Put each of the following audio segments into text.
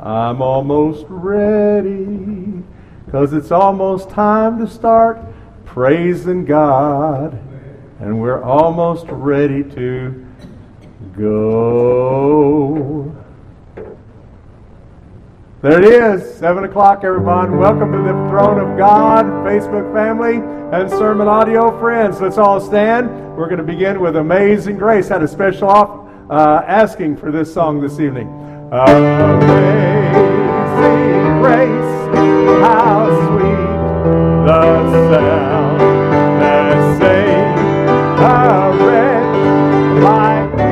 I'm almost ready, 'cause it's almost time to start praising God, and we're almost ready to go. There it is, 7 o'clock, everyone. Welcome to the Throne of God, Facebook family, and sermon audio friends. Let's all stand. We're going to begin with Amazing Grace. Had a special asking for this song this evening. Amazing grace, how sweet the sound that saved a wretch like me.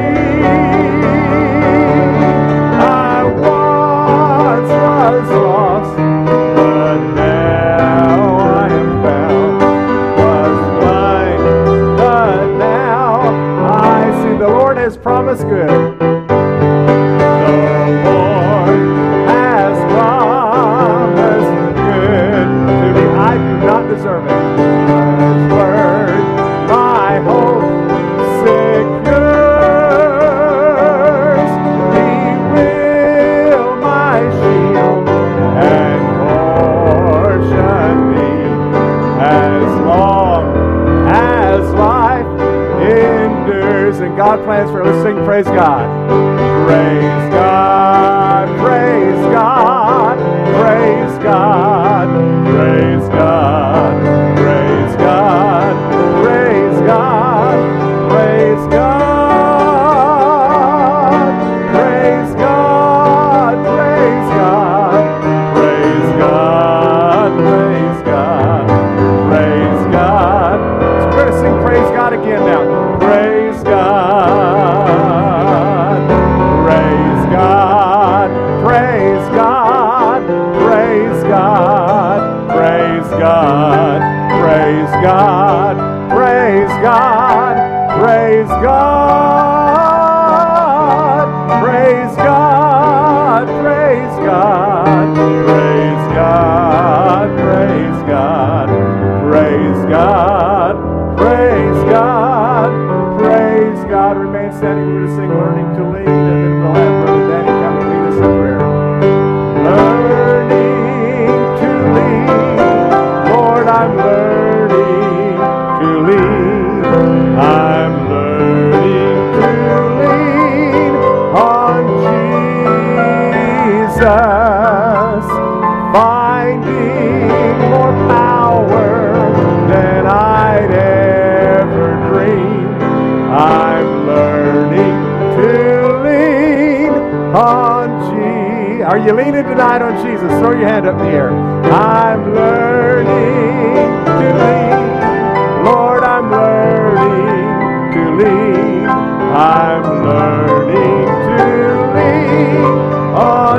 Was lost, but now I am found. Was blind, but now I see. The Lord has promised good. The Lord has promised good to me. I do not deserve it. His word, my hope secures. He will my shield and portion me as long as life endures. And God plans for us. Let's sing praise God. Praise God, praise God, praise God, praise God, praise God, praise God, praise God, praise God, praise God. Praise God, praise God, praise God. So we're going to sing praise God again now. Praise God, praise God, praise God, praise God, praise God, praise God, praise God, praise God, praise God, praise God. Praise God, praise God, praise God, praise God, praise God. Remain standing. We're going to sing Learning to Lead, and then we'll have Brother Danny come and lead us in prayer. Learning to lead, Lord, I'm learning to lead. I'm learning to lean on Jesus, finding more power than I'd ever dreamed. I'm learning to lean on Jesus. Are you leaning tonight on Jesus? Throw your hand up in the air. I'm learning to lean. Lord, I'm learning to lean. I'm learning to lean on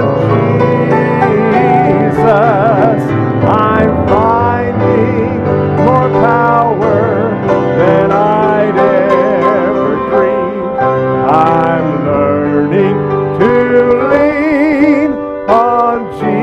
Jesus. I'm finding more power than I'd ever dreamed. I'm learning to lean on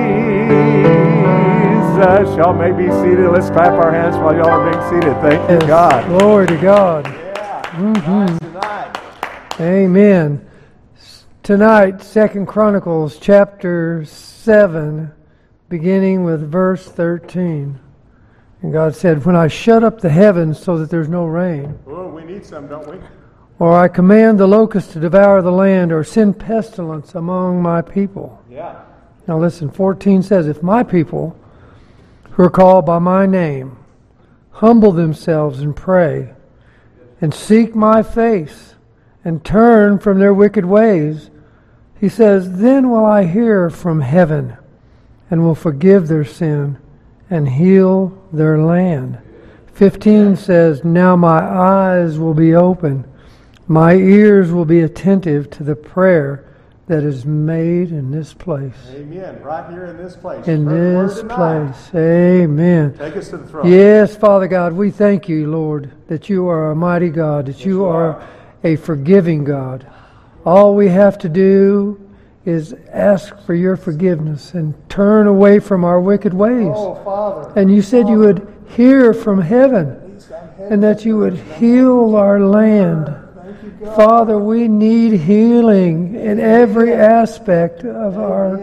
Jesus. Y'all may be seated. Let's clap our hands while y'all are being seated. Thank you, God. Glory to God. Nice tonight. Amen. Tonight, 2 Chronicles chapter 7, beginning with verse 13. And God said, when I shut up the heavens so that there's no rain, Oh, we need some, don't we? or I command the locusts to devour the land, or send pestilence among my people. Yeah. Now listen, 14 says, if my people, who are called by my name, humble themselves and pray, and seek my face, and turn from their wicked ways, he says, then will I hear from heaven, and will forgive their sin, and heal their land. 15 says, now my eyes will be open, my ears will be attentive to the prayer that is made in this place. Amen. Right here in this place. In this place. Amen. Take us to the throne. Yes, Father God, we thank you, Lord, that you are a mighty God, that you are a forgiving God. All we have to do is ask for your forgiveness and turn away from our wicked ways. Oh, Father. And you said you would hear from heaven and that you would heal our land. Father, we need healing in every aspect of our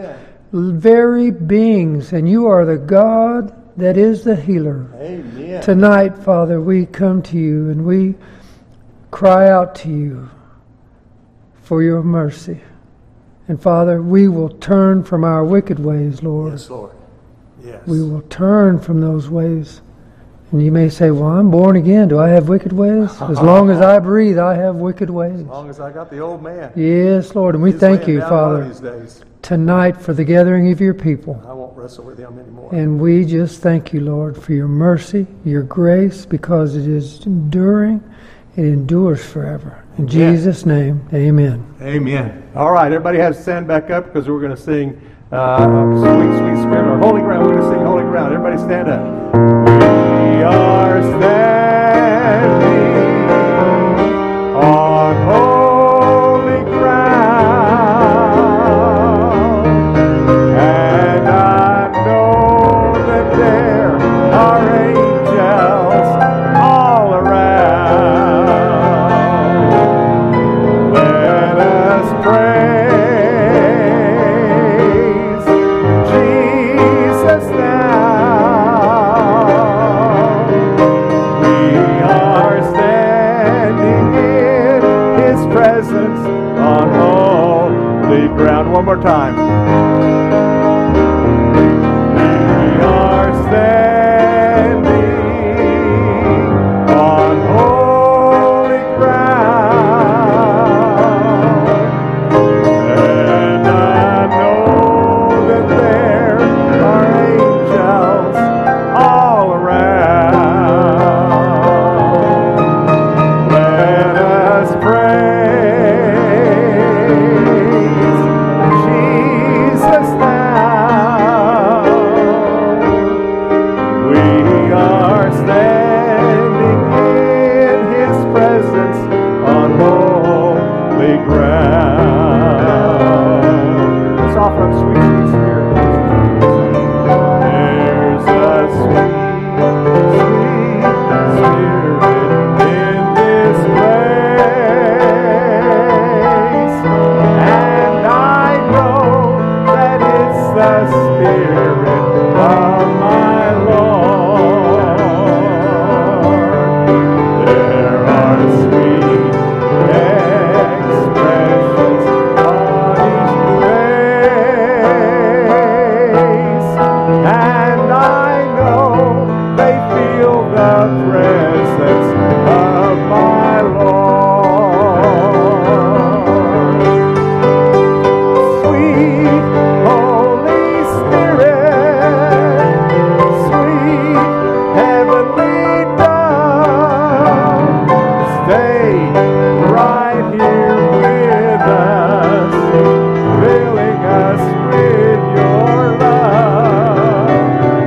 very beings, and you are the God that is the healer. Amen. Tonight, Father, we come to you and we cry out to you for your mercy. And Father, we will turn from our wicked ways, Lord. Yes, Lord. Yes. We will turn from those ways. And you may say, well, I'm born again. Do I have wicked ways? As long as I breathe, I have wicked ways. As long as I got the old man. Yes, Lord. And we He's thank laying you, down Father, one of these days. tonight for the gathering of your people. I won't wrestle with him anymore. And we just thank you, Lord, for your mercy, your grace, because it is enduring. It endures forever. In Jesus' name, amen. Amen. All right, everybody has to stand back up because we're going to sing Sweet, Sweet Spirit, or Holy Ground. We're going to sing Holy Ground. Everybody stand up. We are standing on holy ground, and I know that there are angels all around. Let us praise Jesus now. We are standing in His presence on holy ground. One more time. We are standing on holy ground, and I know that there are angels all around. Let us praise Jesus now. We are standing in His presence on holy ground. Let's offer up Sweet, Sweet Spirit. There's a sweet, sweet Spirit in this place, and I know that it's the Spirit of my Lord. There are sweet expressions on each face, and I know they feel the presence of my Lord. Sweet Holy Spirit, sweet heavenly dove, stay right here with us, filling us with your love.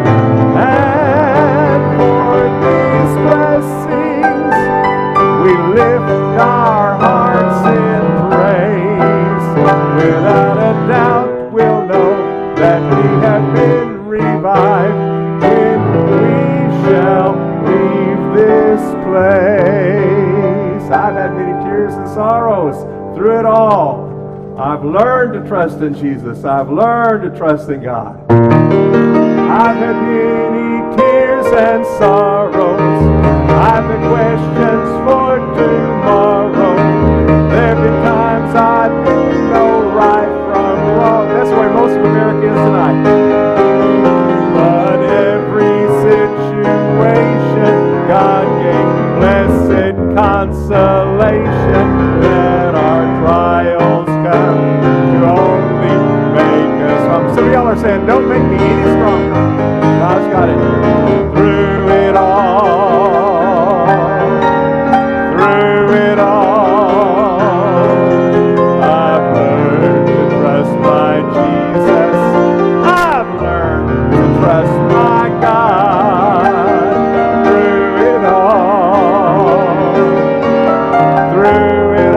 And for these blessings, we lift our hearts in praise. Without a doubt, we'll know that we have been revived when we shall leave this place. I've had many tears and sorrows through it all. I've learned to trust in Jesus. I've learned to trust in God. I've had many tears and sorrows. I've had questions for tomorrow. There have been times I didn't know right from wrong. That's where most of America is tonight. But every situation, God gave blessed consolation. Let our trials come to only make us humble. Some of y'all are saying, don't make me any stronger. God's got it. Through it all, through it all, I've learned to trust my Jesus. I've learned to trust my God. Through it all, through it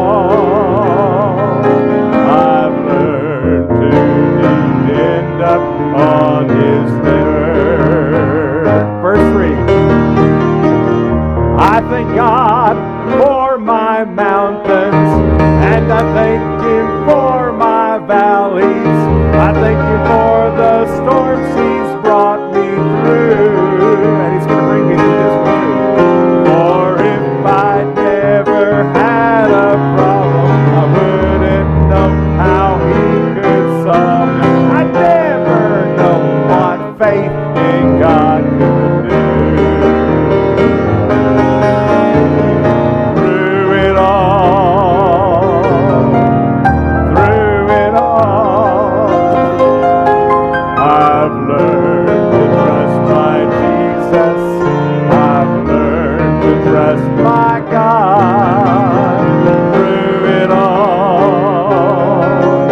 all, I've learned to depend upon His word. Verse 3. I thank God for my mountains, and I thank Him for my valleys. I thank you for the storms He's brought me through, and He's going to bring me through this one too. For if I never had a problem, I wouldn't know how He could solve it. I never know what faith in God could do. Through it all, I've learned to trust my Jesus. I've learned to trust my God. Through it all,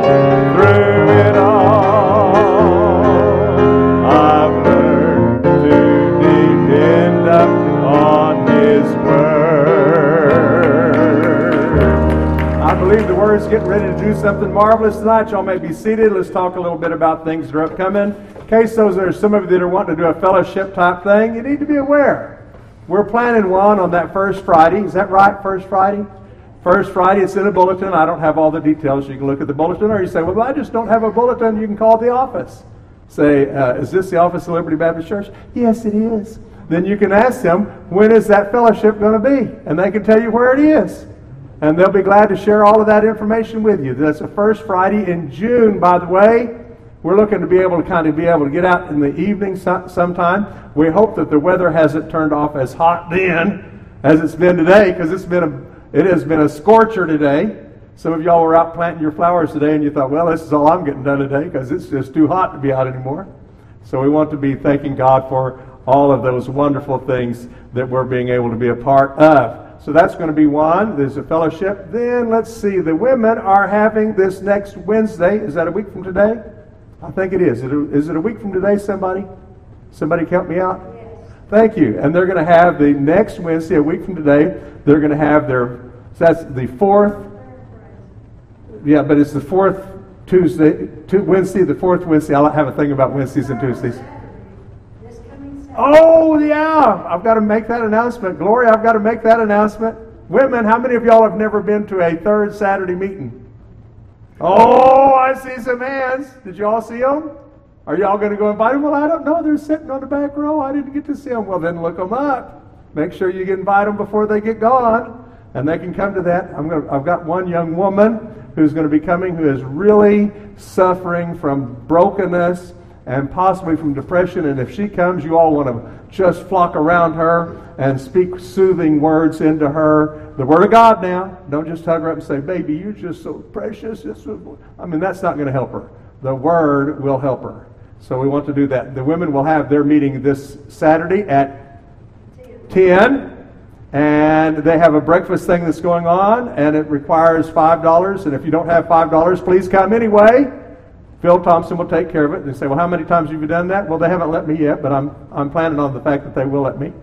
I've learned to depend on His Word. I believe the Word's getting ready to do something marvelous tonight. Y'all may be seated. Let's talk a little bit about things that are upcoming. In case there's some of you that are wanting to do a fellowship type thing, you need to be aware. We're planning one on that first Friday. Is that right, first Friday? First Friday, it's in a bulletin. I don't have all the details. You can look at the bulletin, or you say, well, I just don't have a bulletin. You can call the office. Say, is this the office of Liberty Baptist Church? Yes, it is. Then you can ask them, when is that fellowship going to be? And they can tell you where it is. And they'll be glad to share all of that information with you. That's the first Friday in June, by the way. We're looking to be able to get out in the evening sometime. We hope that the weather hasn't turned off as hot then as it's been today, because it has been a scorcher today. Some of y'all were out planting your flowers today, and you thought, well, this is all I'm getting done today, because it's just too hot to be out anymore. So we want to be thanking God for all of those wonderful things that we're being able to be a part of. So that's going to be one. There's a fellowship. Then, let's see, the women are having this next Wednesday. Is that a week from today? I think it is. Is it a week from today, somebody? Somebody help me out? Yes. Thank you. And they're going to have the next Wednesday, a week from today, they're going to have so that's the fourth. Yeah, but it's the fourth Wednesday, the fourth Wednesday. I'll have a thing about Wednesdays and Tuesdays. Oh, yeah. I've got to make that announcement. Gloria, I've got to make that announcement. Women, how many of y'all have never been to a third Saturday meeting? Oh, I see some hands. Did you all see them? Are y'all going to go invite them? Well, I don't know. They're sitting on the back row. I didn't get to see them. Well, then look them up. Make sure you invite them before they get gone, and they can come to that. I've got one young woman who's going to be coming who is really suffering from brokenness and possibly from depression. And if she comes, you all want to just flock around her and speak soothing words into her. The Word of God now. Don't just hug her up and say, baby, you're just so precious. That's not going to help her. The Word will help her. So we want to do that. The women will have their meeting this Saturday at 10. And they have a breakfast thing that's going on, and it requires $5. And if you don't have $5, please come anyway. Phil Thompson will take care of it. They say, well, how many times have you done that? Well, they haven't let me yet, but I'm planning on the fact that they will let me.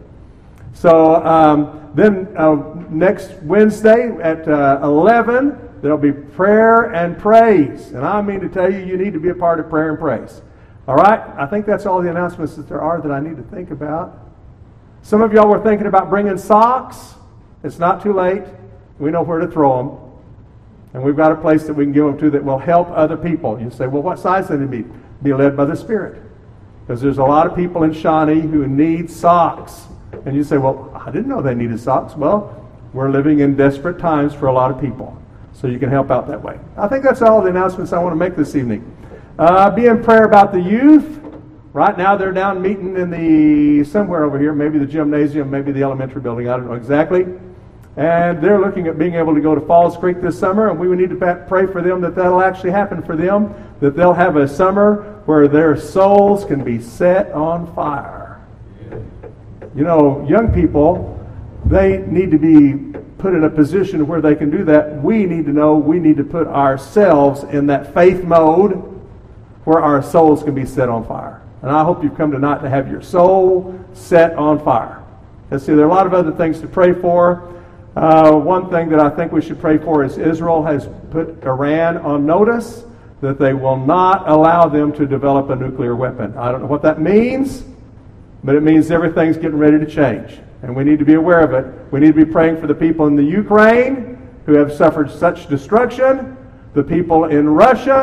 So then next Wednesday at 11, there'll be prayer and praise. And I mean to tell you, you need to be a part of prayer and praise. All right? I think that's all the announcements that there are that I need to think about. Some of y'all were thinking about bringing socks. It's not too late. We know where to throw them. And we've got a place that we can give them to that will help other people. You say, well, what size do they need? Be led by the Spirit. Because there's a lot of people in Shawnee who need socks. And you say, well, I didn't know they needed socks. Well, we're living in desperate times for a lot of people. So you can help out that way. I think that's all the announcements I want to make this evening. Be in prayer about the youth. Right now they're down meeting in somewhere over here, maybe the gymnasium, maybe the elementary building, I don't know exactly. And they're looking at being able to go to Falls Creek this summer, and we would need to pray for them that that'll actually happen for them, that they'll have a summer where their souls can be set on fire. You know, young people, they need to be put in a position where they can do that. We need to know we need to put ourselves in that faith mode where our souls can be set on fire. And I hope you've come tonight to have your soul set on fire. Let's see, there are a lot of other things to pray for. One thing that I think we should pray for is Israel has put Iran on notice that they will not allow them to develop a nuclear weapon. I don't know what that means, but it means everything's getting ready to change. And we need to be aware of it. We need to be praying for the people in the Ukraine who have suffered such destruction, the people in Russia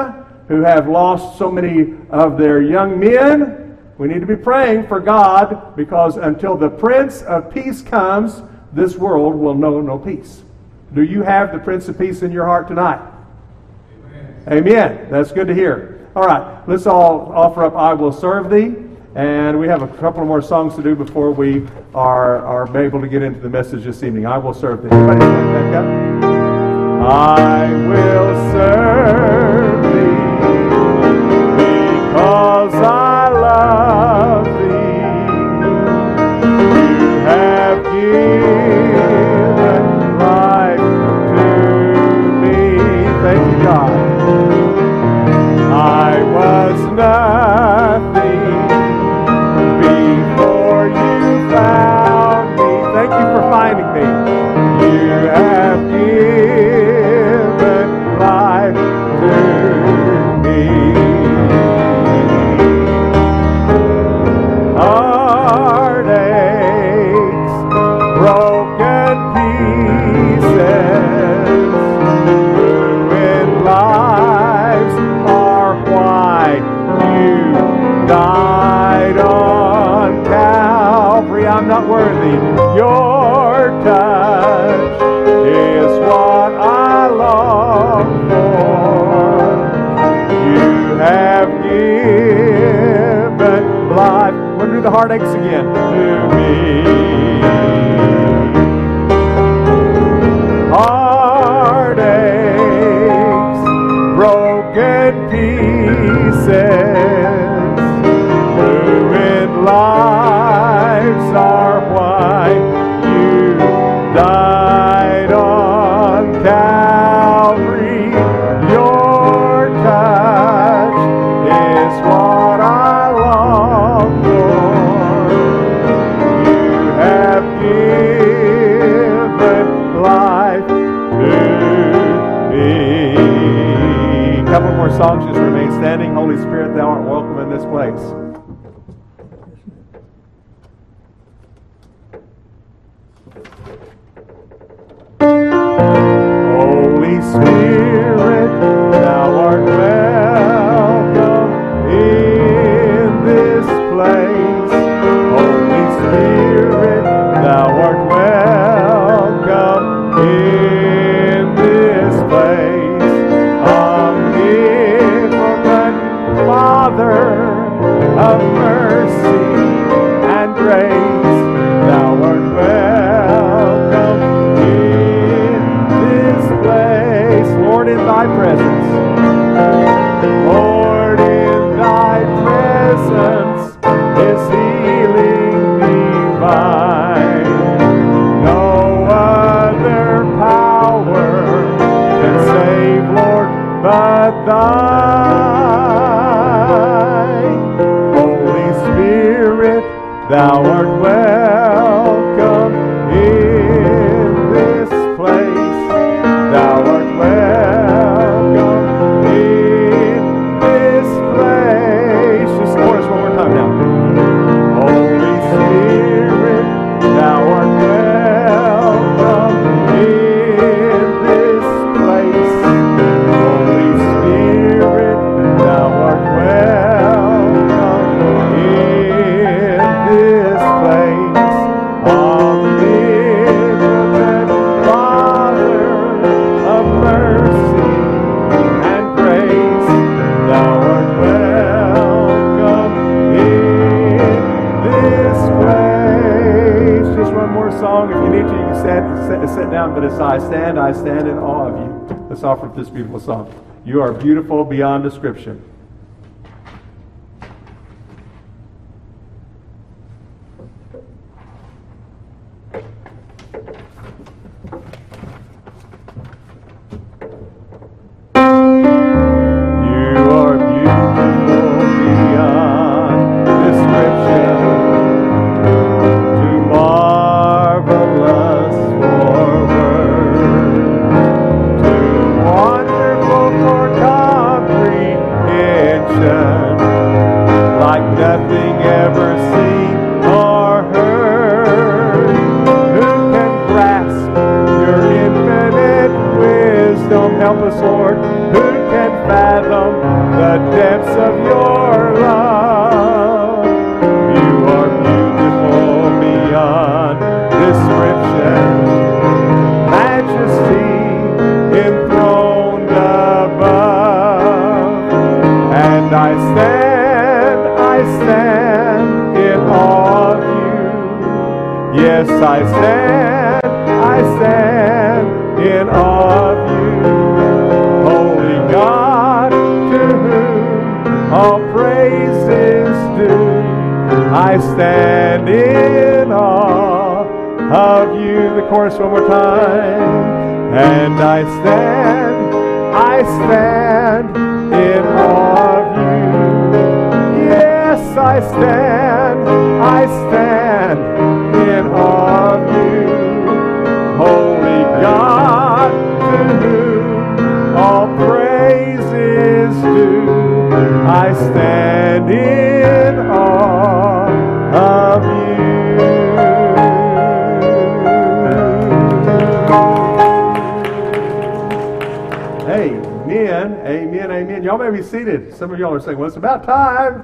who have lost so many of their young men. We need to be praying for God, because until the Prince of Peace comes, this world will know no peace. Do you have the Prince of Peace in your heart tonight? Amen. That's good to hear. All right, let's all offer up I Will Serve Thee. And we have a couple more songs to do before we are able to get into the message this evening. I Will Serve Thee. Everybody stand back up. I will serve Thee because I love Thee. You have given life to me. Thank you, God. I was nothing before you found me. Thank you for finding me. You have given life to me. Heartaches, broken pieces, ruined lives are why you died on Calvary. I'm not worthy. Your touch is what I long for. You have given life. We're going to do the heartaches again. To me. Heartaches, broken pieces, ruined lives are why you died on Calvary. Your touch is what I long for. You have given life to me. A couple more songs, just remain standing. Holy Spirit, thou art welcome in this place. Holy Spirit, thou art welcome in this place. Holy Spirit, thou art welcome in this place. Omnipotent Father of mercy and grace, thou art welcome in this place. Lord, in thy presence. Lord, in thy presence is healing divine. No other power can save, Lord, but thine. Holy Spirit, thou art welcome in this place. Thou art welcome in this place. Just chorus one more time now. Holy Spirit, thou art welcome in this place. Holy Spirit, thou art welcome in this place. Omnipotent Father of mercy and grace, thou art welcome in this place. Just one more song. If you need to, you can sit down, but as I stand in awe of you. Let's offer up this beautiful song. You are beautiful beyond description. Help us, Lord, who can fathom the depths of your love. You are beautiful beyond description. Majesty enthroned above. And I stand in awe of you. Yes, I stand in awe of you. Holy God, to whom all praise is due. I stand in awe of you. The chorus one more time. And I stand in awe of you. Yes, I stand in awe of you. Holy God, to whom all praise is due. I stand in awe of you. Amen, amen, amen. Y'all may be seated. Some of y'all are saying, well, it's about time.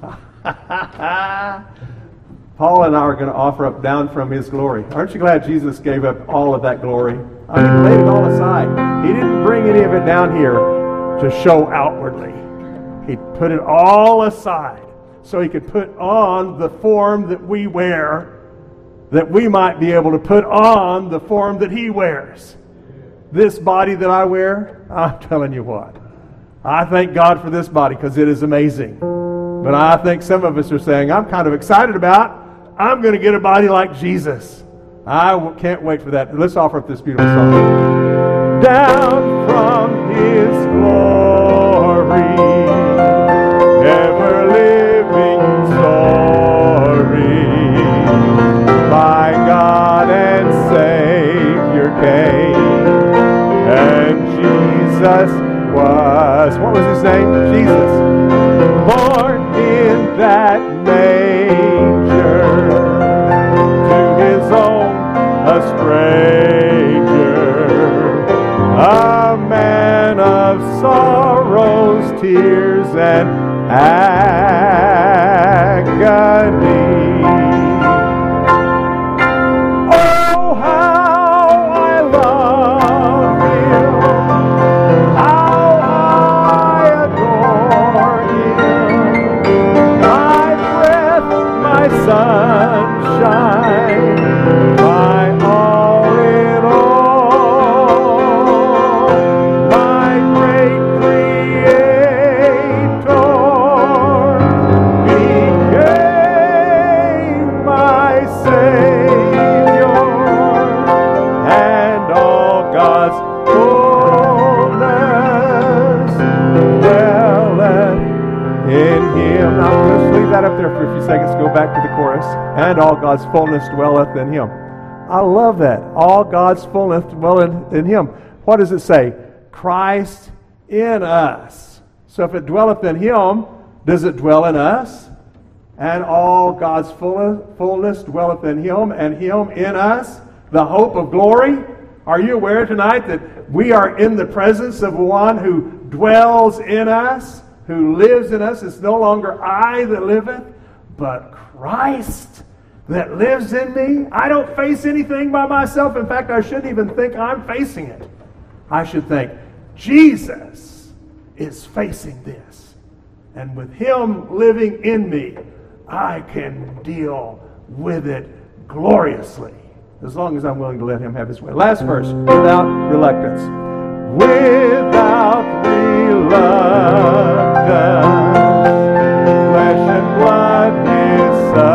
Paul and I are going to offer up down from his glory. Aren't you glad Jesus gave up all of that glory? I mean, he laid it all aside. He didn't bring any of it down here to show outwardly. He put it all aside so he could put on the form that we wear, that we might be able to put on the form that he wears. This body that I wear, I'm telling you what, I thank God for this body because it is amazing. But I think some of us are saying, I'm kind of excited about, I'm going to get a body like Jesus. I can't wait for that. Let's offer up this beautiful song. Down from his glory, ever living story, by God and Savior came, and Jesus was, what was his name? Jesus. Born in that manger, to his own a stranger, a man of sorrows, tears, and agony. Oh, how I love him, how I adore him, my breath, my sunshine, my all in all, my great Creator became my Savior, and all God's fullness dwelleth in him. Now let's leave that up there for a few seconds. Go back to the chorus. And all God's fullness dwelleth in him. I love that. All God's fullness dwelleth in him. What does it say? Christ in us. So if it dwelleth in him, does it dwell in us? And all God's fullness dwelleth in him, and him in us, the hope of glory. Are you aware tonight that we are in the presence of one who dwells in us, who lives in us? It's no longer I that liveth, but Christ that lives in me. I don't face anything by myself. In fact, I shouldn't even think I'm facing it. I should think, Jesus is facing this. And with him living in me, I can deal with it gloriously, as long as I'm willing to let him have his way. Last verse, without reluctance. Without reluctance, flesh and blood his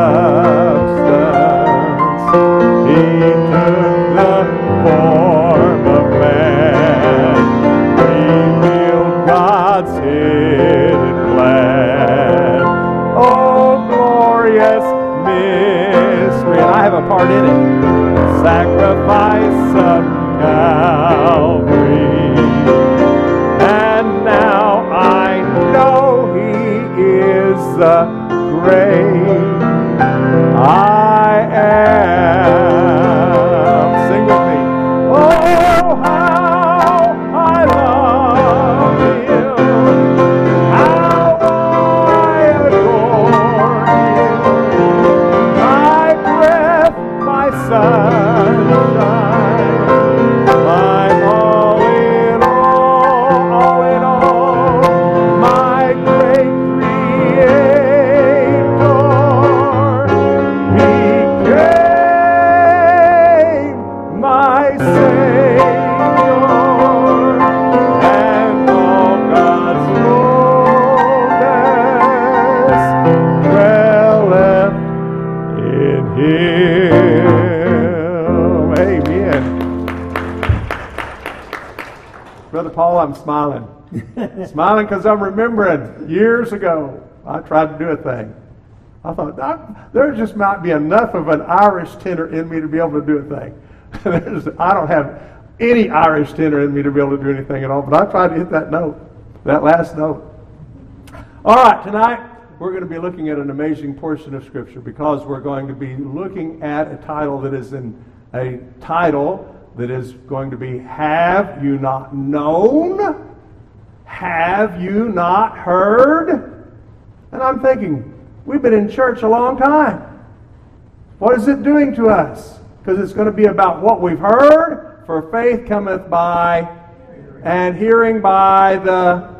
substance. He took the form of man, revealed God's hidden plan. Oh, glorious mystery. And I have a part in it. Sacrifice of Calvary. And now I know he is the great I am. Sing with me. Oh, how I love him. How I Paul, I'm smiling. Smiling because I'm remembering years ago, I tried to do a thing. I thought, there just might be enough of an Irish tenor in me to be able to do a thing. I don't have any Irish tenor in me to be able to do anything at all, but I tried to hit that note, that last note. All right, tonight we're going to be looking at an amazing portion of Scripture because we're going to be looking at a title that is going to be, Have You Not Known? Have You Not Heard? And I'm thinking, we've been in church a long time. What is it doing to us? Because it's going to be about what we've heard, for faith cometh by, and hearing by the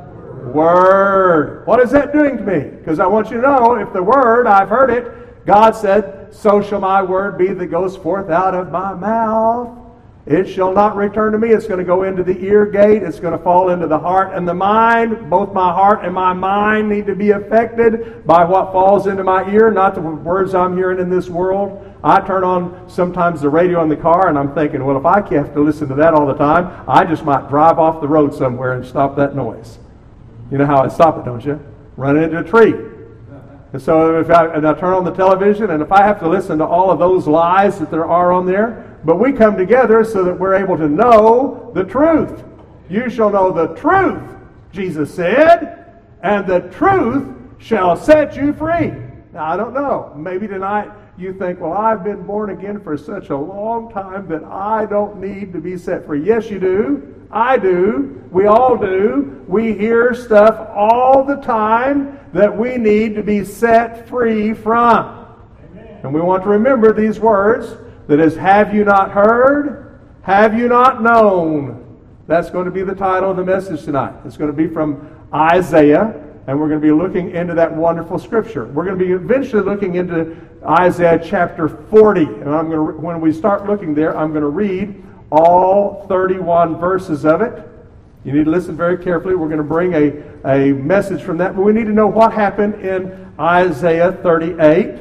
Word. What is that doing to me? Because I want you to know, if the Word, I've heard it, God said, so shall my word be that goes forth out of my mouth. It shall not return to me. It's going to go into the ear gate. It's going to fall into the heart and the mind. Both my heart and my mind need to be affected by what falls into my ear, not the words I'm hearing in this world. I turn on sometimes the radio in the car and I'm thinking, well, if I have to listen to that all the time, I just might drive off the road somewhere and stop that noise. You know how I stop it, don't you? Run into a tree. And so if I turn on the television, and if I have to listen to all of those lies that there are on there, but we come together so that we're able to know the truth. You shall know the truth, Jesus said, and the truth shall set you free. Now, I don't know. Maybe tonight you think, well, I've been born again for such a long time that I don't need to be set free. Yes, you do. I do. We all do. We hear stuff all the time that we need to be set free from. Amen. And we want to remember these words, that is, have you not heard? Have you not known? That's going to be the title of the message tonight. It's going to be from Isaiah, and we're going to be looking into that wonderful scripture. We're going to be eventually looking into Isaiah chapter 40. And when we start looking there, I'm going to read all 31 verses of it. You need to listen very carefully. We're going to bring a message from that. But we need to know what happened in Isaiah 38.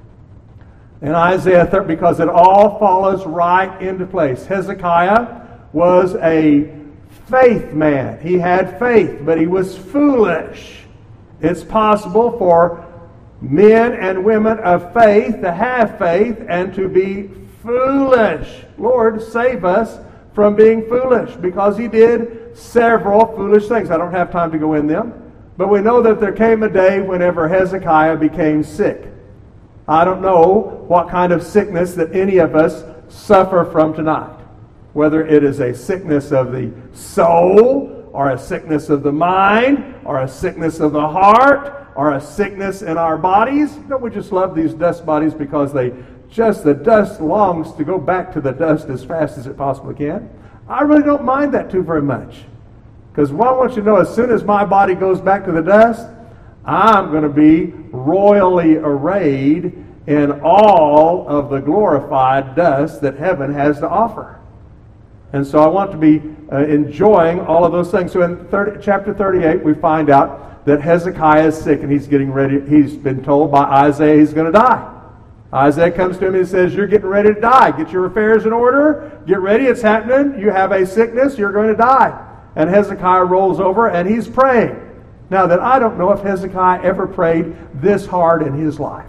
In Isaiah 30, because it all follows right into place. Hezekiah was a faith man. He had faith, but he was foolish. It's possible for men and women of faith to have faith and to be foolish. Lord, save us from being foolish, because he did several foolish things. I don't have time to go in them, but we know that there came a day whenever Hezekiah became sick. I don't know what kind of sickness that any of us suffer from tonight, whether it is a sickness of the soul, or a sickness of the mind, or a sickness of the heart, or a sickness in our bodies. Don't we just love these dust bodies because the dust longs to go back to the dust as fast as it possibly can? I really don't mind that too very much. Because I want you to know, as soon as my body goes back to the dust, I'm going to be royally arrayed in all of the glorified dust that heaven has to offer. And so I want to be enjoying all of those things. So in chapter 38, we find out that Hezekiah is sick and he's getting ready. He's been told by Isaiah he's going to die. Isaiah comes to him and says, you're getting ready to die. Get your affairs in order. Get ready. It's happening. You have a sickness. You're going to die. And Hezekiah rolls over and he's praying. Now, that I don't know if Hezekiah ever prayed this hard in his life.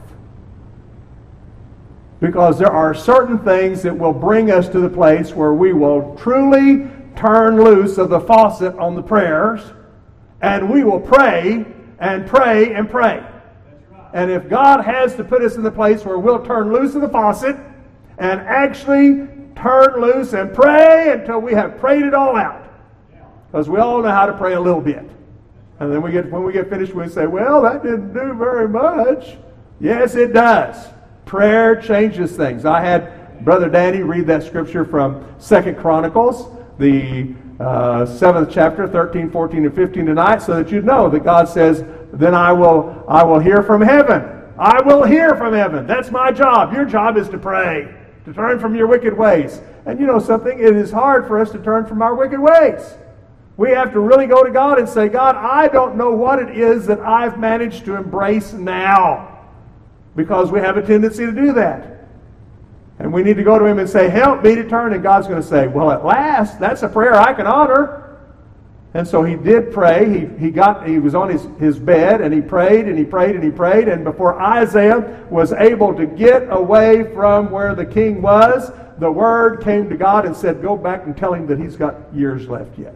Because there are certain things that will bring us to the place where we will truly turn loose of the faucet on the prayers, and we will pray and pray and pray. And if God has to put us in the place where we'll turn loose of the faucet and actually turn loose and pray until we have prayed it all out. Because we all know how to pray a little bit. And then when we get finished, we say, well, that didn't do very much. Yes, it does. Prayer changes things. I had Brother Danny read that scripture from 2 Chronicles, the 7th chapter, 13, 14, and 15 tonight, so that you know that God says, then I will hear from heaven. I will hear from heaven. That's my job. Your job is to pray, to turn from your wicked ways. And you know something? It is hard for us to turn from our wicked ways. We have to really go to God and say, God, I don't know what it is that I've managed to embrace now. Because we have a tendency to do that. And we need to go to Him and say, help me to turn. And God's going to say, well, at last, that's a prayer I can honor. And so he did pray. He was on his bed, and he prayed, and he prayed, and he prayed. And before Isaiah was able to get away from where the king was, the word came to God and said, go back and tell him that he's got years left yet.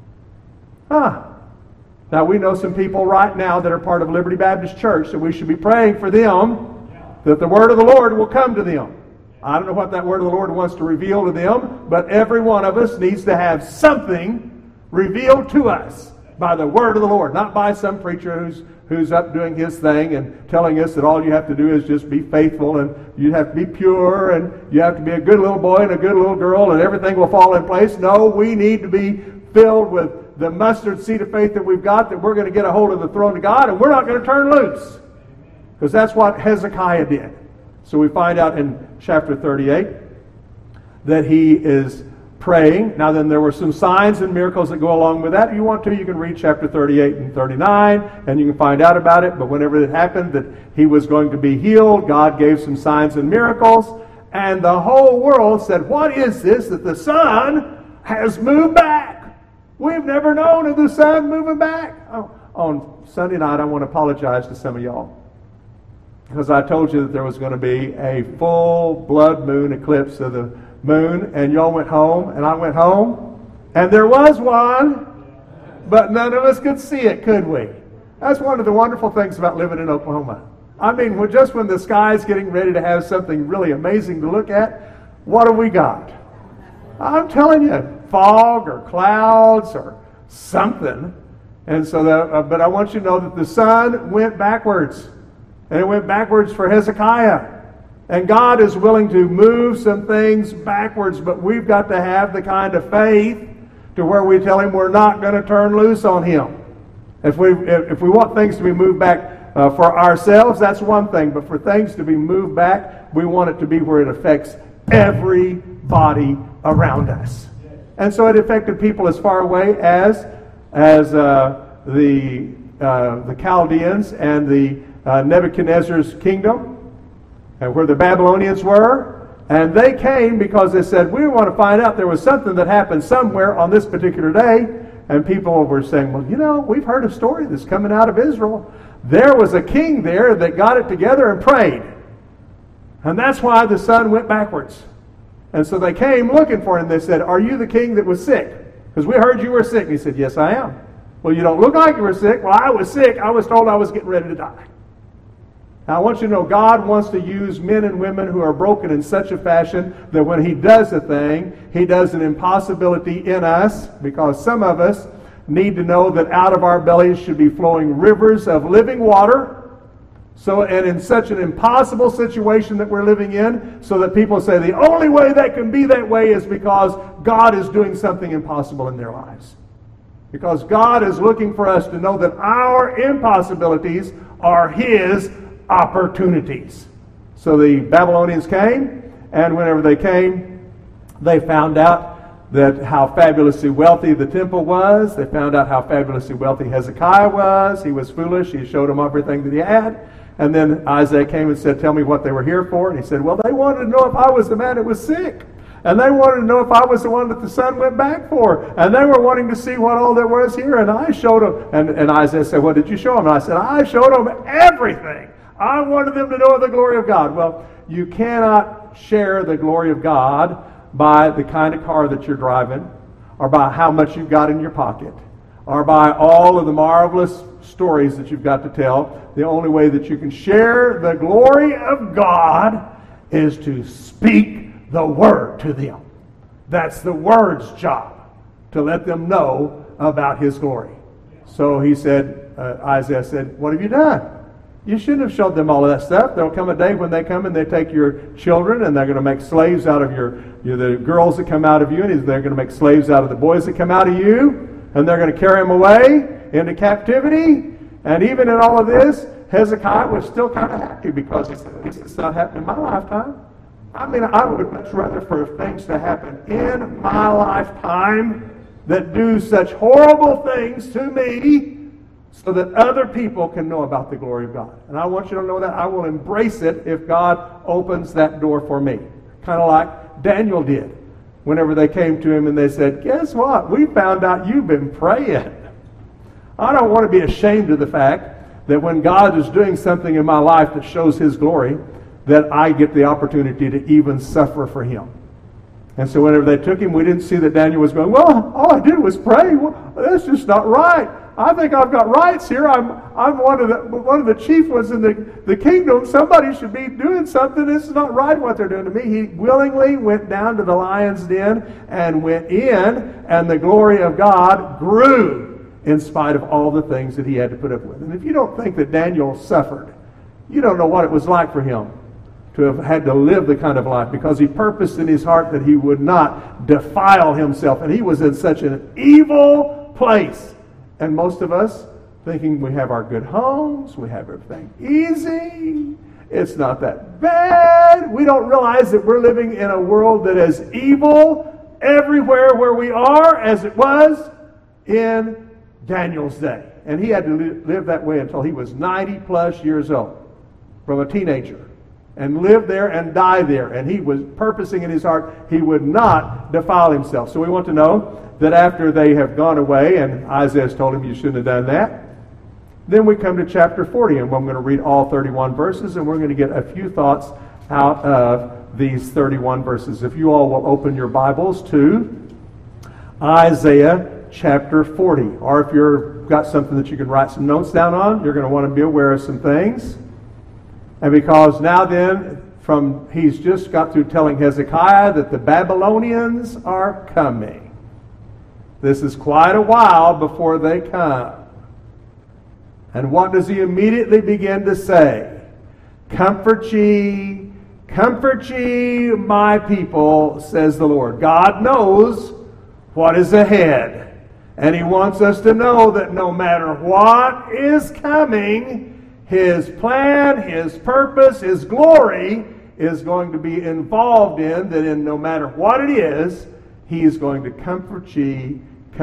Now we know some people right now that are part of Liberty Baptist Church, so we should be praying for them that the word of the Lord will come to them. I don't know what that word of the Lord wants to reveal to them, but every one of us needs to have something revealed to us by the word of the Lord, not by some preacher who's up doing his thing and telling us that all you have to do is just be faithful and you have to be pure and you have to be a good little boy and a good little girl and everything will fall in place. No, we need to be filled with the mustard seed of faith that we've got, that we're going to get a hold of the throne of God and we're not going to turn loose. Because that's what Hezekiah did. So we find out in chapter 38 that he is praying. Now then, there were some signs and miracles that go along with that. If you want to, you can read chapter 38 and 39, and you can find out about it. But whenever it happened that he was going to be healed, God gave some signs and miracles, and the whole world said, what is this that the sun has moved back? We've never known of the sun moving back. On Sunday night, I want to apologize to some of y'all, because I told you that there was going to be a full blood moon eclipse of the moon, and y'all went home, and I went home, and there was one, but none of us could see it, could we? That's one of the wonderful things about living in Oklahoma. I mean, just when the sky's getting ready to have something really amazing to look at, what do we got? I'm telling you, fog or clouds or something. And so, but I want you to know that the sun went backwards, and it went backwards for Hezekiah. And God is willing to move some things backwards, but we've got to have the kind of faith to where we tell him we're not going to turn loose on him. If we want things to be moved back for ourselves, that's one thing. But for things to be moved back, we want it to be where it affects everybody around us. And so it affected people as far away as the Chaldeans and the Nebuchadnezzar's kingdom, and where the Babylonians were, and they came because they said, we want to find out there was something that happened somewhere on this particular day. And people were saying, well, you know, we've heard a story that's coming out of Israel. There was a king there that got it together and prayed, and that's why the sun went backwards. And so they came looking for him. They said, are you the king that was sick? Because we heard you were sick. And he said, yes, I am. Well, you don't look like you were sick. Well, I was sick. I was told I was getting ready to die. Now, I want you to know God wants to use men and women who are broken in such a fashion that when he does a thing, he does an impossibility in us, because some of us need to know that out of our bellies should be flowing rivers of living water. And in such an impossible situation that we're living in, so that people say the only way that can be that way is because God is doing something impossible in their lives. Because God is looking for us to know that our impossibilities are his opportunities. So the Babylonians came, and whenever they came, they found out that how fabulously wealthy the temple was. They found out how fabulously wealthy Hezekiah was. He was foolish. He showed them everything that he had. And then Isaiah came and said, tell me what they were here for. And he said, well, they wanted to know if I was the man that was sick. And they wanted to know if I was the one that the sun went back for. And they were wanting to see what all there was here. And I showed them. And Isaiah said, what did you show them? And I said, I showed them everything. I wanted them to know the glory of God. Well, you cannot share the glory of God by the kind of car that you're driving, or by how much you've got in your pocket, or by all of the marvelous stories that you've got to tell. The only way that you can share the glory of God is to speak the word to them. That's the word's job, to let them know about his glory. So he said, Isaiah said, what have you done? You shouldn't have showed them all of that stuff. There'll come a day when they come and they take your children, and they're going to make slaves out of the girls that come out of you, and they're going to make slaves out of the boys that come out of you, and they're going to carry them away into captivity. And even in all of this, Hezekiah was still kind of happy, because he said, it's not happening in my lifetime. I mean, I would much rather for things to happen in my lifetime that do such horrible things to me, so that other people can know about the glory of God. And I want you to know that I will embrace it if God opens that door for me. Kind of like Daniel did. whenever they came to him and they said, guess what? We found out you've been praying. I don't want to be ashamed of the fact that when God is doing something in my life that shows His glory, that I get the opportunity to even suffer for Him. And so whenever they took him, we didn't see that Daniel was going, well, all I did was pray. Well, that's just not right. I think I've got rights here. I'm one of the chief ones in the kingdom. Somebody should be doing something. This is not right what they're doing to me. He willingly went down to the lion's den and went in, and the glory of God grew in spite of all the things that he had to put up with. And if you don't think that Daniel suffered, you don't know what it was like for him to have had to live the kind of life, because he purposed in his heart that he would not defile himself. And he was in such an evil place. And most of us thinking we have our good homes, we have everything easy, it's not that bad. We don't realize that we're living in a world that is evil everywhere where we are, as it was in Daniel's day. And he had to live that way until he was 90 plus years old, from a teenager, and live there and die there. And he was purposing in his heart he would not defile himself. So we want to know that after they have gone away, and Isaiah told him you shouldn't have done that, then we come to chapter 40, and I'm going to read all 31 verses, and we're going to get a few thoughts out of these 31 verses. If you all will open your Bibles to Isaiah chapter 40, or if you've got something that you can write some notes down on, you're going to want to be aware of some things. And because now then, he's just got through telling Hezekiah that the Babylonians are coming. This is quite a while before they come. And what does he immediately begin to say? Comfort ye, my people, says the Lord. God knows what is ahead. And he wants us to know that no matter what is coming, His plan, His purpose, His glory is going to be involved in, that in no matter what it is, He is going to comfort ye,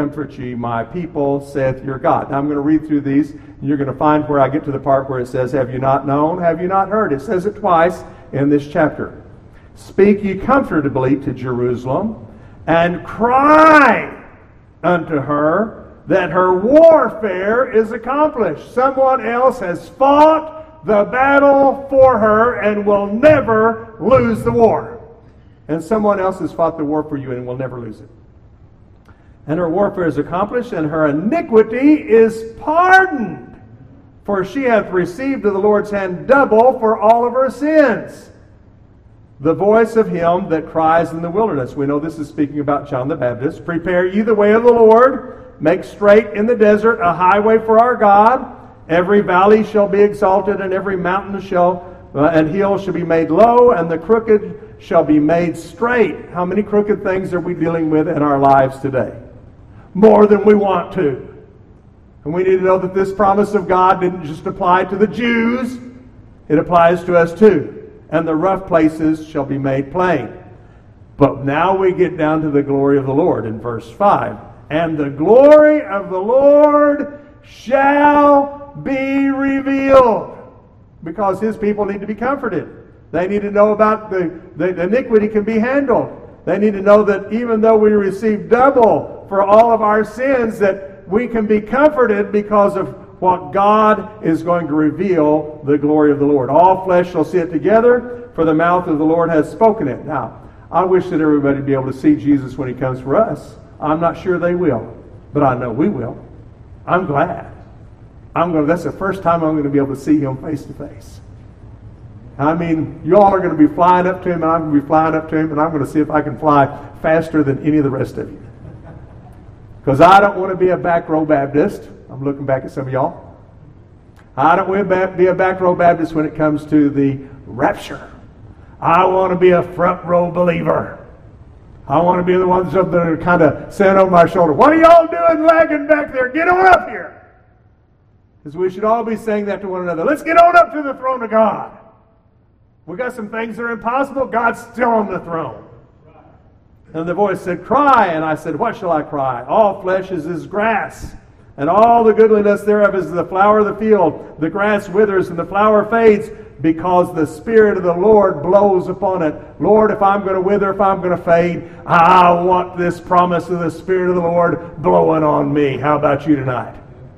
my people, saith your God. Now I'm going to read through these, and you're going to find where I get to the part where it says, have you not known, have you not heard? It says it twice in this chapter. Speak ye comfortably to Jerusalem, and cry unto her, that her warfare is accomplished. Someone else has fought the battle for her and will never lose the war. And someone else has fought the war for you and will never lose it. And her warfare is accomplished, and her iniquity is pardoned. For she hath received of the Lord's hand double for all of her sins. The voice of him that cries in the wilderness. We know this is speaking about John the Baptist. Prepare ye the way of the Lord. Make straight in the desert a highway for our God. Every valley shall be exalted, and every mountain and hill shall be made low, and the crooked shall be made straight. How many crooked things are we dealing with in our lives today? More than we want to. And we need to know that this promise of God didn't just apply to the Jews. It applies to us too. And the rough places shall be made plain. But now we get down to the glory of the Lord in verse 5. And the glory of the Lord shall be revealed. Because His people need to be comforted. They need to know about the iniquity can be handled. They need to know that even though we receive double for all of our sins, that we can be comforted because of what God is going to reveal, the glory of the Lord. All flesh shall see it together, for the mouth of the Lord has spoken it. Now, I wish that everybody would be able to see Jesus when He comes for us. I'm not sure they will, but I know we will. I'm glad. That's the first time I'm going to be able to see Him face to face. I mean, you all are going to be flying up to Him, and I'm going to be flying up to Him, and I'm going to see if I can fly faster than any of the rest of you. Because I don't want to be a back row Baptist. I'm looking back at some of y'all. I don't want to be a back row Baptist when it comes to the rapture. I want to be a front row believer. I want to be the ones up there kind of sitting on my shoulder. What are y'all doing lagging back there? Get on up here. Because we should all be saying that to one another. Let's get on up to the throne of God. We got some things that are impossible. God's still on the throne. And the voice said, cry. And I said, what shall I cry? All flesh is as grass, and all the goodliness thereof is the flower of the field. The grass withers and the flower fades, because the Spirit of the Lord blows upon it. Lord, if I'm going to wither, if I'm going to fade, I want this promise of the Spirit of the Lord blowing on me. How about you tonight?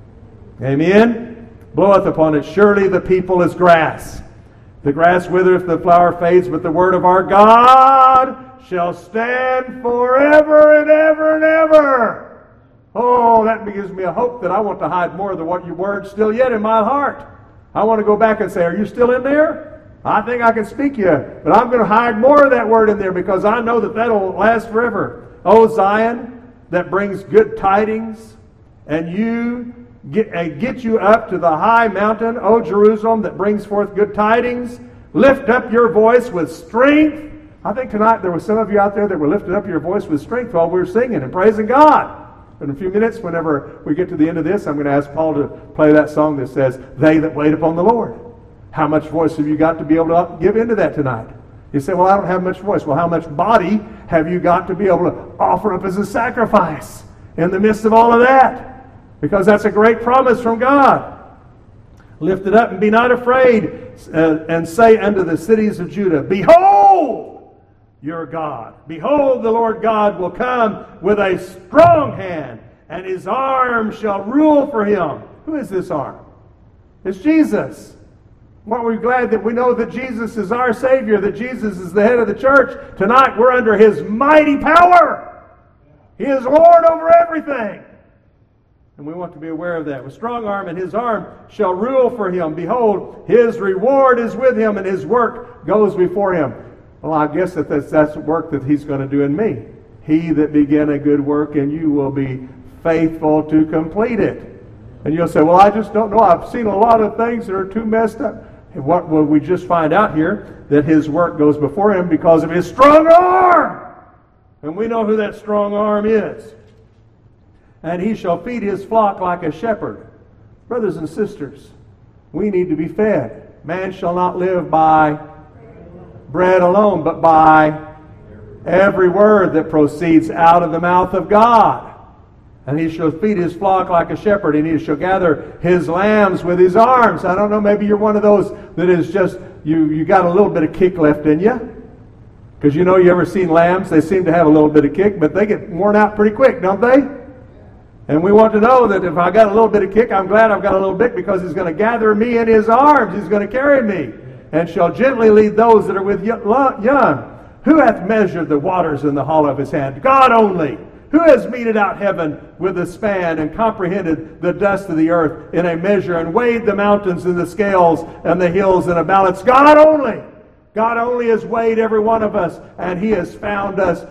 Amen? Bloweth upon it. Surely the people is grass. The grass withereth, the flower fades, but the word of our God shall stand forever and ever and ever. Oh, that gives me a hope that I want to hide more of the what your word still yet in my heart. I want to go back and say, are you still in there? I think I can speak you, but I'm going to hide more of that word in there because I know that that'll last forever. Oh, Zion, that brings good tidings, and you get you up to the high mountain. Oh, Jerusalem, that brings forth good tidings. Lift up your voice with strength. I think tonight there were some of you out there that were lifting up your voice with strength while we were singing and praising God. In a few minutes, whenever we get to the end of this, I'm going to ask Paul to play that song that says, "They that wait upon the Lord." How much voice have you got to be able to give into that tonight? You say, well, I don't have much voice. Well, how much body have you got to be able to offer up as a sacrifice in the midst of all of that? Because that's a great promise from God. Lift it up and be not afraid, and say unto the cities of Judah, behold your God. Behold, the Lord God will come with a strong hand, and his arm shall rule for him. Who is this arm? It's Jesus. Aren't we glad that we know that Jesus is our Savior, that Jesus is the head of the church? Tonight we're under his mighty power. He is Lord over everything. And we want to be aware of that. With strong arm, and his arm shall rule for him. Behold, his reward is with him, and his work goes before him. Well, I guess that's work that he's going to do in me. He that began a good work in you will be faithful to complete it. And you'll say, well, I just don't know. I've seen a lot of things that are too messed up. And what will we just find out here? That his work goes before him because of his strong arm. And we know who that strong arm is. And he shall feed his flock like a shepherd. Brothers and sisters, we need to be fed. Man shall not live by bread alone, but by every word that proceeds out of the mouth of God. And he shall feed his flock like a shepherd, and he shall gather his lambs with his arms. I don't know, maybe you're one of those that is just, you got a little bit of kick left in you. Because you ever seen lambs? They seem to have a little bit of kick, but they get worn out pretty quick, don't they? And we want to know that if I got a little bit of kick, I'm glad I've got a little bit, because he's going to gather me in his arms. He's going to carry me. And shall gently lead those that are with young. Who hath measured the waters in the hollow of his hand? God only. Who has meted out heaven with a span, and comprehended the dust of the earth in a measure, and weighed the mountains in the scales and the hills in a balance? God only. God only has weighed every one of us, and he has found us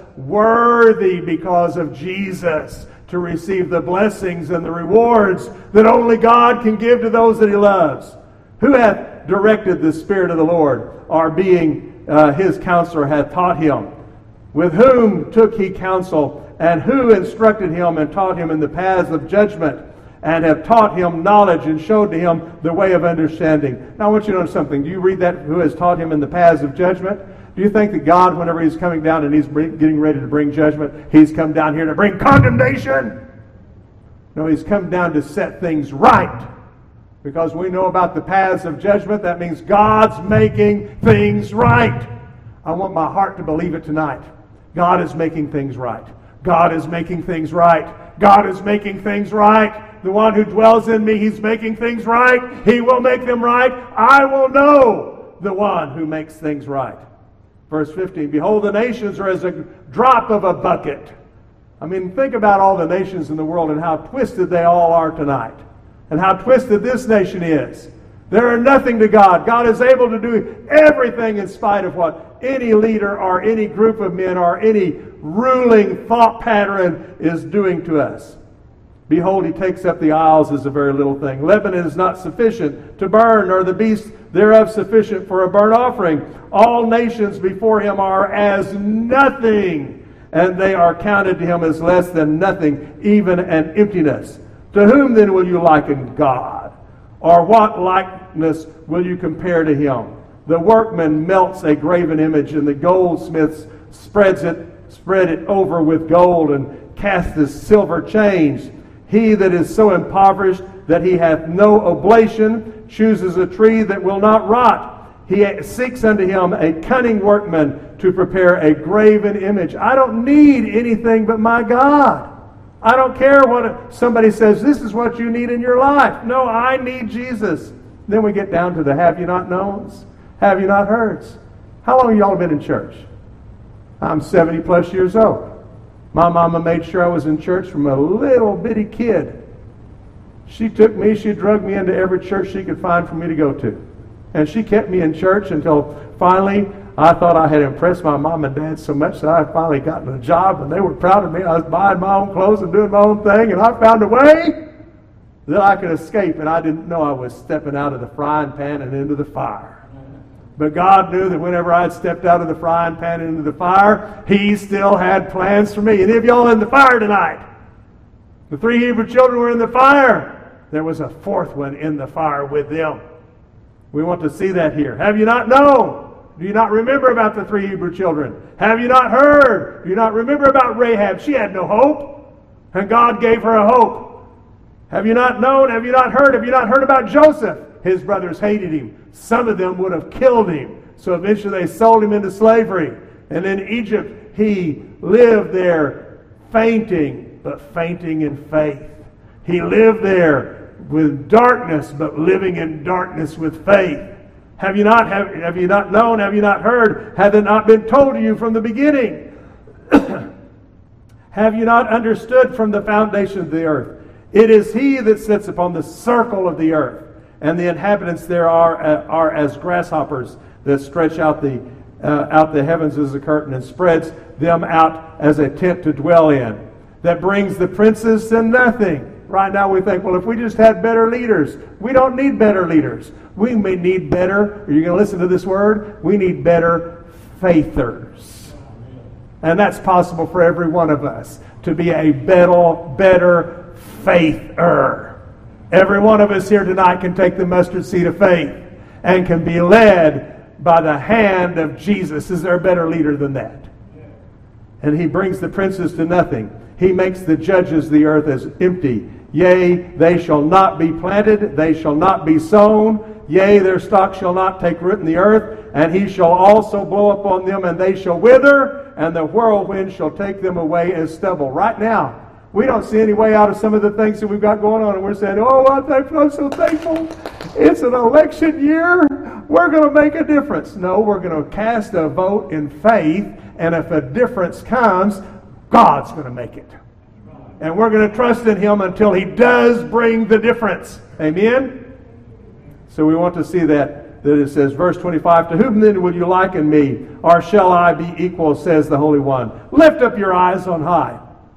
worthy because of Jesus to receive the blessings and the rewards that only God can give to those that he loves. Who hath directed the Spirit of the Lord, or being his counselor hath taught him? With whom took he counsel, and who instructed him and taught him in the paths of judgment, and have taught him knowledge and showed to him the way of understanding? Now I want you to know something. Do you read that, who has taught him in the paths of judgment? Do you think that God, whenever he's coming down and he's getting ready to bring judgment, he's come down here to bring condemnation? No, he's come down to set things right. Because we know about the paths of judgment, that means God's making things right. I want my heart to believe it tonight. God is making things right. God is making things right. God is making things right. The one who dwells in me, he's making things right. He will make them right. I will know the one who makes things right. Verse 15, behold, the nations are as a drop of a bucket. I mean, think about all the nations in the world and how twisted they all are tonight. And how twisted this nation is. They are nothing to God. God is able to do everything in spite of what any leader or any group of men or any ruling thought pattern is doing to us. Behold, he takes up the isles as a very little thing. Lebanon is not sufficient to burn, nor the beasts thereof sufficient for a burnt offering. All nations before him are as nothing, and they are counted to him as less than nothing, even an emptiness. To whom then will you liken God? Or what likeness will you compare to him? The workman melts a graven image, and the goldsmith spread it over with gold, and casteth silver chains. He that is so impoverished that he hath no oblation chooses a tree that will not rot. He seeks unto him a cunning workman to prepare a graven image. I don't need anything but my God. I don't care what somebody says, this is what you need in your life. No, I need Jesus. Then we get down to the have you not knowns, have you not heards. How long have y'all been in church? I'm 70 plus years old. My mama made sure I was in church from a little bitty kid. She took me, she drugged me into every church she could find for me to go to. And she kept me in church until finally I thought I had impressed my mom and dad so much that I finally gotten a job and they were proud of me. I was buying my own clothes and doing my own thing, and I found a way that I could escape, and I didn't know I was stepping out of the frying pan and into the fire. But God knew that whenever I had stepped out of the frying pan and into the fire, He still had plans for me. Any of y'all in the fire tonight? The 3 Hebrew children were in the fire. There was a 4th one in the fire with them. We want to see that here. Have you not known? Do you not remember about the 3 Hebrew children? Have you not heard? Do you not remember about Rahab? She had no hope, and God gave her a hope. Have you not known? Have you not heard? Have you not heard about Joseph? His brothers hated him. Some of them would have killed him. So eventually they sold him into slavery. And in Egypt, he lived there fainting, but fainting in faith. He lived there with darkness, but living in darkness with faith. Have you not known? Have you not heard? Hath it not been told to you from the beginning? Have you not understood from the foundation of the earth? It is He that sits upon the circle of the earth, and the inhabitants there are as grasshoppers that stretch out the heavens as a curtain and spreads them out as a tent to dwell in, that brings the princes to nothing. Right now we think, well, if we just had better leaders. We don't need better leaders. We may need better, are you going to listen to this word? We need better faithers. And that's possible for every one of us, to be a better faither. Every one of us here tonight can take the mustard seed of faith and can be led by the hand of Jesus. Is there a better leader than that? And He brings the princes to nothing. He makes the judges of the earth as empty. Yea, they shall not be planted, they shall not be sown. Yea, their stock shall not take root in the earth. And He shall also blow upon them, and they shall wither, and the whirlwind shall take them away as stubble. Right now, we don't see any way out of some of the things that we've got going on, and we're saying, oh, I'm so thankful. It's an election year. We're going to make a difference. No, we're going to cast a vote in faith, and if a difference comes, God's going to make it. And we're going to trust in Him until He does bring the difference. Amen? So we want to see that it says, verse 25, to whom then will you liken me, or shall I be equal, says the Holy One. Lift up your eyes on high,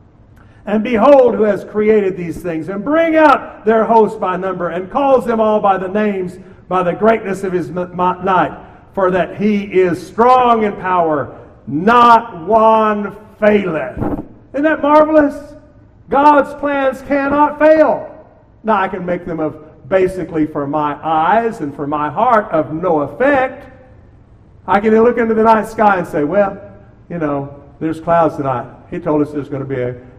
and behold who has created these things, and bring out their host by number, and calls them all by the names, by the greatness of His might, for that He is strong in power, not one faileth. Isn't that marvelous? God's plans cannot fail. Now I can make them of basically for my eyes and for my heart of no effect. I can look into the night sky and say, well, there's clouds tonight. He told us there's going to be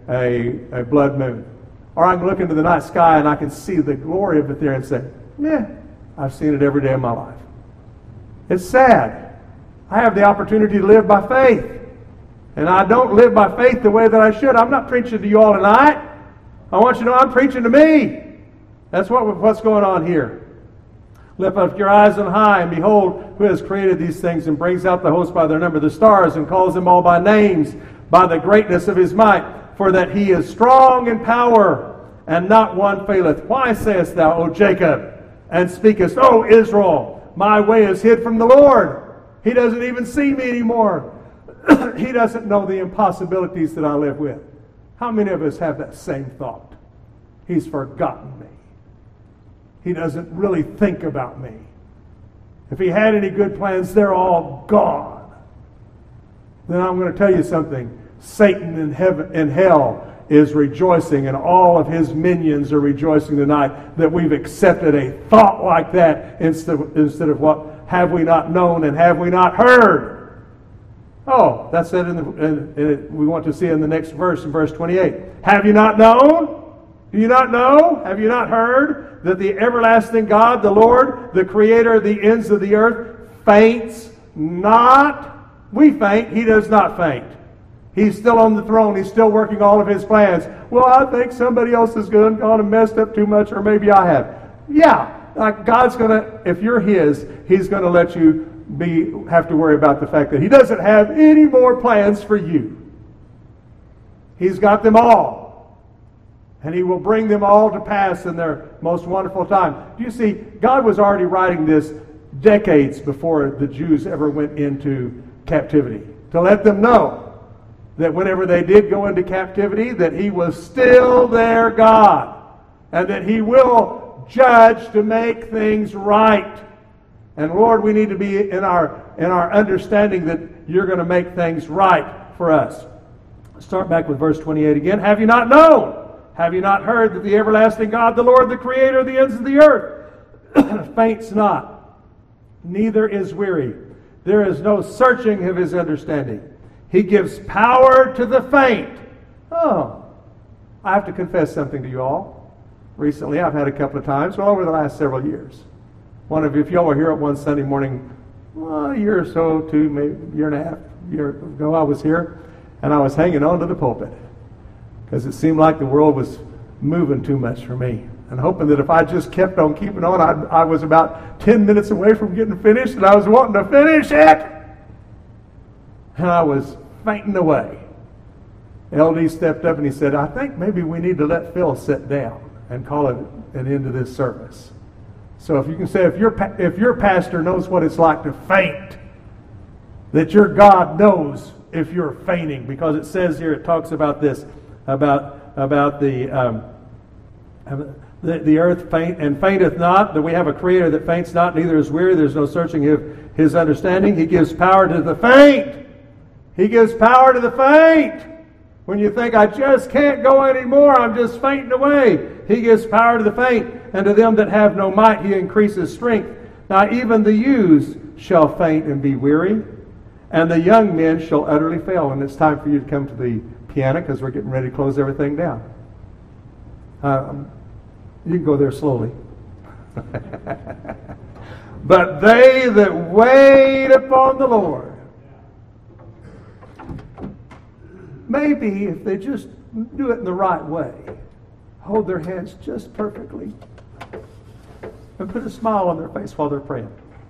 a blood moon. Or I can look into the night sky and I can see the glory of it there and say, I've seen it every day of my life. It's sad. I have the opportunity to live by faith. And I don't live by faith the way that I should. I'm not preaching to you all tonight. I want you to know I'm preaching to me. That's what's going on here. Lift up your eyes on high, and behold who has created these things, and brings out the host by their number, the stars, and calls them all by names, by the greatness of His might, for that He is strong in power, and not one faileth. Why sayest thou, O Jacob, and speakest, O Israel, my way is hid from the Lord? He doesn't even see me anymore. He doesn't know the impossibilities that I live with. How many of us have that same thought? He's forgotten me. He doesn't really think about me. If He had any good plans, they're all gone. Then I'm going to tell you something. Satan in heaven, in hell, is rejoicing, and all of his minions are rejoicing tonight that we've accepted a thought like that instead of what have we not known and have we not heard. Oh, that's it. We want to see in the next verse, in verse 28. Have you not known? Do you not know? Have you not heard that the everlasting God, the Lord, the Creator of the ends of the earth, faints not. We faint. He does not faint. He's still on the throne. He's still working all of his plans. Well, I think somebody else has gone and messed up too much, or maybe I have. Yeah, God's going to, if you're his, he's going to let you have to worry about the fact that he doesn't have any more plans for you. He's got them all. And he will bring them all to pass in their most wonderful time. Do you see, God was already writing this decades before the Jews ever went into captivity, to let them know that whenever they did go into captivity, that he was still their God, and that he will judge to make things right. And Lord, we need to be in our understanding that you're going to make things right for us. Start back with verse 28 again. Have you not known? Have you not heard that the everlasting God, the Lord, the Creator of the ends of the earth, faints not, neither is weary. There is no searching of his understanding. He gives power to the faint. Oh, I have to confess something to you all. Recently, I've had a couple of times, well, over the last several years. One of you, if y'all were here at one Sunday morning, well, a year or so, two, maybe a year and a half, year ago, I was here, and I was hanging on to the pulpit because it seemed like the world was moving too much for me, and hoping that if I just kept on keeping on, I was about 10 minutes away from getting finished, and I was wanting to finish it. And I was fainting away. LD stepped up and he said, I think maybe we need to let Phil sit down and call it an end to this service. So if you can say, if your pastor knows what it's like to faint, that your God knows if you're fainting, because it says here, it talks about this, about the earth fainteth not, that we have a Creator that faints not, neither is weary. There's no searching of his understanding. He gives power to the faint. He gives power to the faint. When you think, I just can't go anymore, I'm just fainting away. He gives power to the faint, and to them that have no might he increases strength. Now even the youths shall faint and be weary, and the young men shall utterly fail. And it's time for you to come to the piano, because we're getting ready to close everything down. You can go there slowly. But they that wait upon the Lord, maybe if they just do it in the right way, hold their hands just perfectly, and put a smile on their face while they're praying,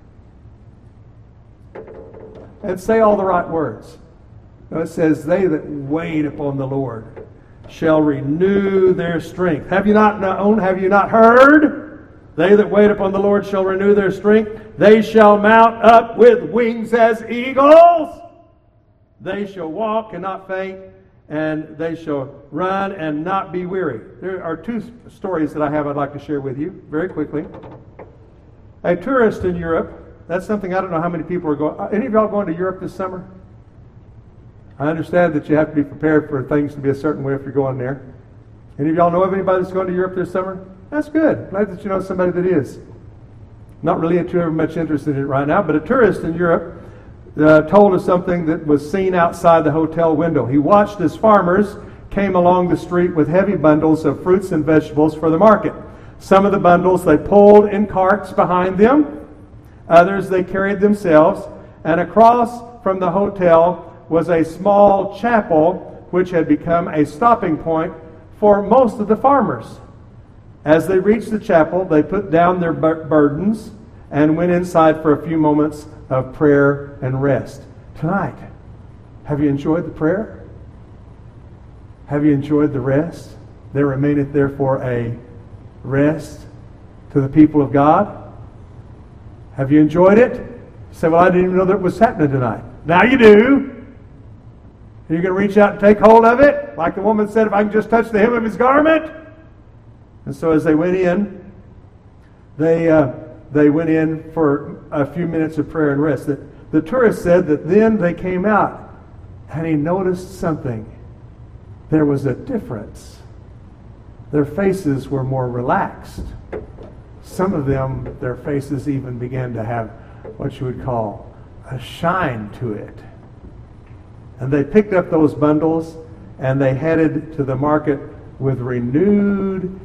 and say all the right words. Now it says, they that wait upon the Lord shall renew their strength. Have you not known? Have you not heard? They that wait upon the Lord shall renew their strength. They shall mount up with wings as eagles. They shall walk and not faint, and they shall run and not be weary. There are two stories that I'd like to share with you very quickly. A tourist in Europe, that's something I don't know how many people are going. Any of y'all going to Europe this summer? I understand that you have to be prepared for things to be a certain way if you're going there. Any of y'all know of anybody that's going to Europe this summer? That's good. Glad that you know somebody that is. Not really too much interested in it right now, but a tourist in Europe told us something that was seen outside the hotel window. He watched as farmers came along the street with heavy bundles of fruits and vegetables for the market. Some of the bundles they pulled in carts behind them. Others they carried themselves. And across from the hotel was a small chapel which had become a stopping point for most of the farmers. As they reached the chapel, they put down their burdens and went inside for a few moments of prayer and rest. Tonight, have you enjoyed the prayer? Have you enjoyed the rest? There remaineth therefore a rest to the people of God. Have you enjoyed it? You say, well, I didn't even know that was happening tonight. Now you do. You're going to reach out and take hold of it, like the woman said, if I can just touch the hem of his garment. And so as they went in, they went in for a few minutes of prayer and rest. The tourist said that then they came out and he noticed something. There was a difference. Their faces were more relaxed. Some of them, their faces even began to have what you would call a shine to it. And they picked up those bundles and they headed to the market with renewed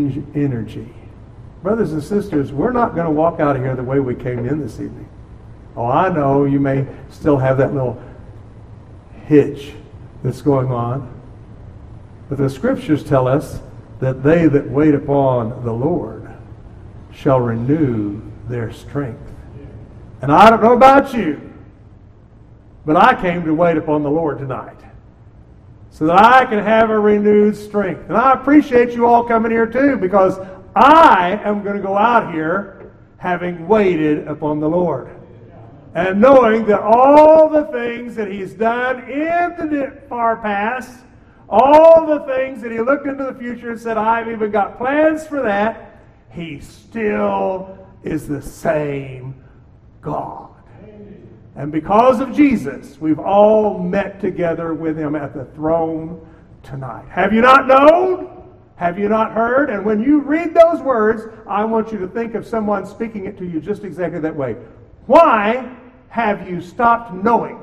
energy. Brothers and sisters, we're not going to walk out of here the way we came in this evening. Oh, I know you may still have that little hitch that's going on. But the Scriptures tell us that they that wait upon the Lord shall renew their strength. And I don't know about you, but I came to wait upon the Lord tonight so that I can have a renewed strength. And I appreciate you all coming here too, because I am going to go out here having waited upon the Lord. And knowing that all the things that He's done in the far past, all the things that He looked into the future and said, I've even got plans for that, He still is the same God. And because of Jesus, we've all met together with Him at the throne tonight. Have you not known? Have you not heard? And when you read those words, I want you to think of someone speaking it to you just exactly that way. Why have you stopped knowing?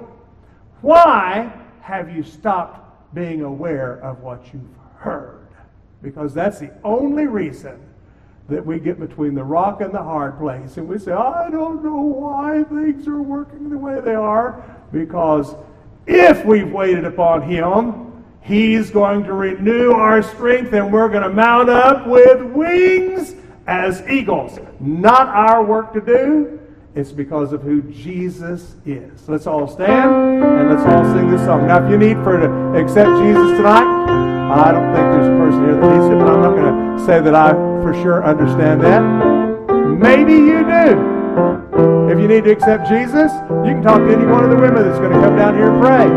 Why have you stopped being aware of what you've heard? Because that's the only reason that we get between the rock and the hard place. And we say, I don't know why things are working the way they are. Because if we've waited upon Him, He's going to renew our strength and we're going to mount up with wings as eagles. Not our work to do. It's because of who Jesus is. Let's all stand and let's all sing this song. Now, if you need to accept Jesus tonight, I don't think there's a person here that needs it, but I'm not going to say that I for sure understand that. Maybe you do. If you need to accept Jesus, you can talk to any one of the women that's going to come down here and pray.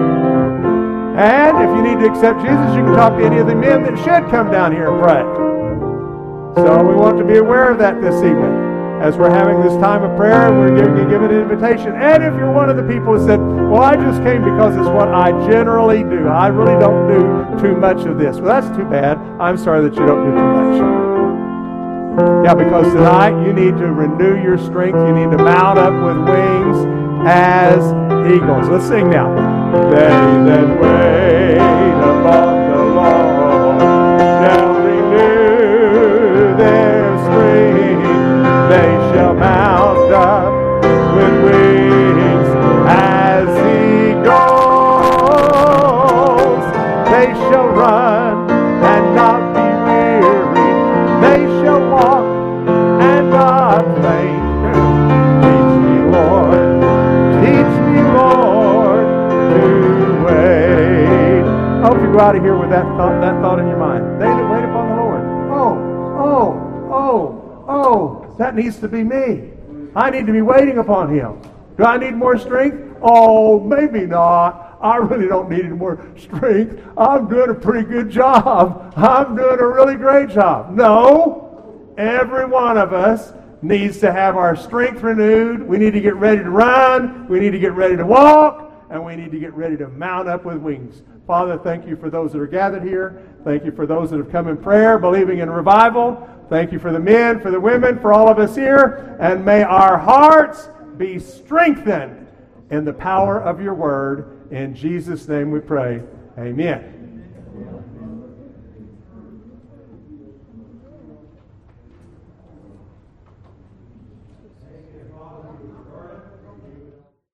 And if you need to accept Jesus, you can talk to any of the men that should come down here and pray. So we want to be aware of that this evening as we're having this time of prayer, and we're giving an invitation. And if you're one of the people who said, well, I just came because it's what I generally do. I really don't do too much of this. Well, that's too bad. I'm sorry that you don't do too much. Yeah, because tonight you need to renew your strength. You need to mount up with wings as eagles. Let's sing now. They that wait upon the Lord shall renew their strength. They shall mount up with wings as eagles. They shall run and not be weary. They shall walk and not faint. Teach me, Lord, to wait. I hope you go out of here with that thought in your mind. They that wait upon the Lord. That needs to be me. I need to be waiting upon Him. Do I need more strength? Oh, maybe not. I really don't need any more strength. I'm doing a pretty good job. I'm doing a really great job. No. Every one of us needs to have our strength renewed. We need to get ready to run. We need to get ready to walk. And we need to get ready to mount up with wings. Father, thank you for those that are gathered here. Thank you for those that have come in prayer, believing in revival. Thank you for the men, for the women, for all of us here. And may our hearts be strengthened in the power of your word. In Jesus' name we pray. Amen.